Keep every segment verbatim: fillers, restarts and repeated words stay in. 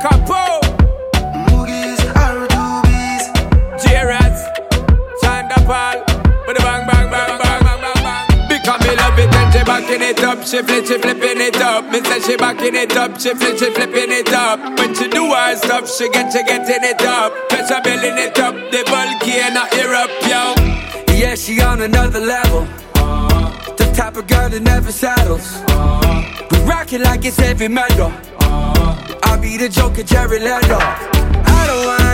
Capo. Moogies, R two Bs. J-Raz. Chanda Paul. With a bang, bang, bang, bang, bang, bang, bang. Because me love it and she backing it up. She flip, she flipping it up. Me say she backing it up. She flip, she flipping it up. When she do her stuff, she get, she getting it up. Pressure building it up. The bulky and I hear up, yo. Yeah, she on another level. Uh, the type of girl that never settles. Uh, we rock it like it's heavy metal. Uh, I'll be the Joker, Jared Leto. I don't want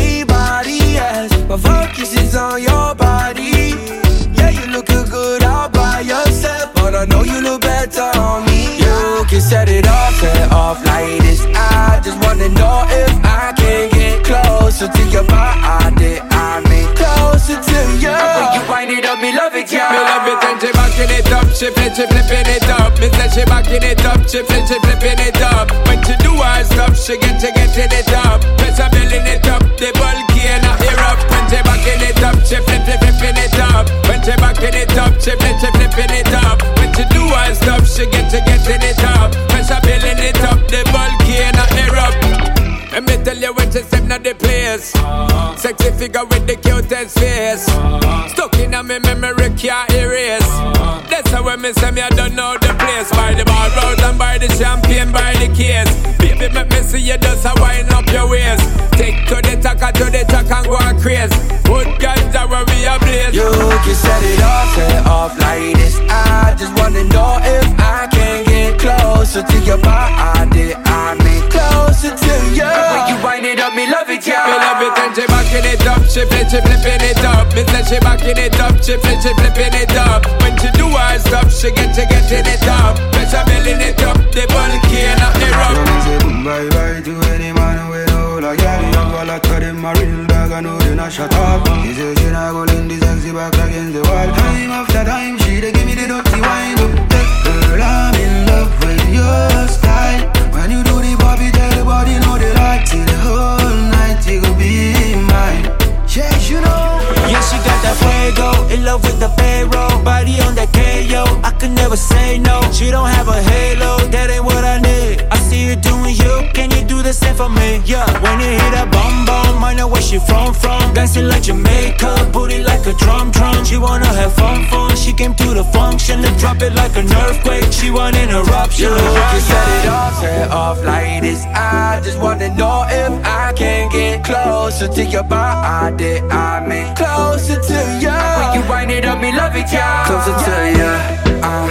anybody else. My focus is on your body. Yeah, you look good all by yourself, but I know you look better on me. You can set it off, set off like this. I just wanna know if I can get closer to your body. I mean closer to you. When you wind it up, me love it, yeah. Me love it and she backing it up. She flip, she flipping it up. Me say she backing it up. She flip, she flipping it up. When she do her stuff, she get, she getting it up. Pressure building it up. The bulky and I hear up. When she backing it up, she flip, she flipping it up. When she backing it up, she flip, she flipping it up. When she do her stuff, she get, she getting it up. Pressure building it up. The bulky and I hear up. Let me tell you when she step in the place. uh, Sexy figure with the cutest face. uh, Stuck in a me memory can't erase. uh, That's how when me say me I don't know the place. By the bar road and by the champagne by the case. Baby make me see you just a wind up your waist. Take to the tacker to the track and go and craze. Good ganja where we a blaze. You can set it off, set off like this. I just wanna know if I can get closer to your body. I mean closer to you. When you wind it up, me love it, yeah. Me love it and she backing it up. She flip, she flipping it up. Me say she backing it up. She flip, she flipping it up. When she do her stuff, she get, she getting it up. Pressure building it up. The bulky and I hear up. Bye bye to any man with no like yeah, young girl I cut him a real dog. I know they not shut up. He says she not go in the sexy back against the wall. Time after time, she dey give me the dirty wine. Girl, I'm in love with your style. When you do the bobby, tell the body know they like. Till the whole night you go be mine. Yes, you know. Yeah, she got that fuego, in love with the pharaoh. Body on that K O, I could never say no. She don't have a halo, that ain't what I need. I see you doing you, can you do the same for me? Yeah, when you hit that bum bum, I know where she from from. Dancing like Jamaica, booty like a drum drum. She wanna have fun fun, she came to the function to drop it like an earthquake. She want an eruption. You can set it off, set off like this. I just wanna know if I can get closer to your body. I mean closer to you. When you wind it up, me love it, yeah. Closer to you, uh,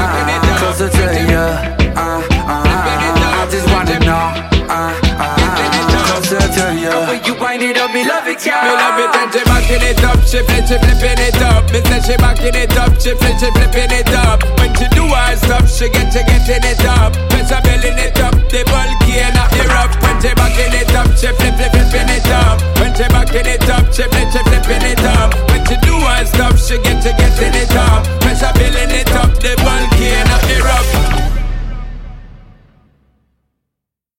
uh, closer to you, uh, uh, I just wanna know, uh, uh, closer to you. When you wind it up, me love it, yeah. Me love it and she backing it up. She flip, she flipping it up. Me say she backing it up. She flip, she flipping it up. When she do her stuff, she get, she getting it up. Pressure building it up. The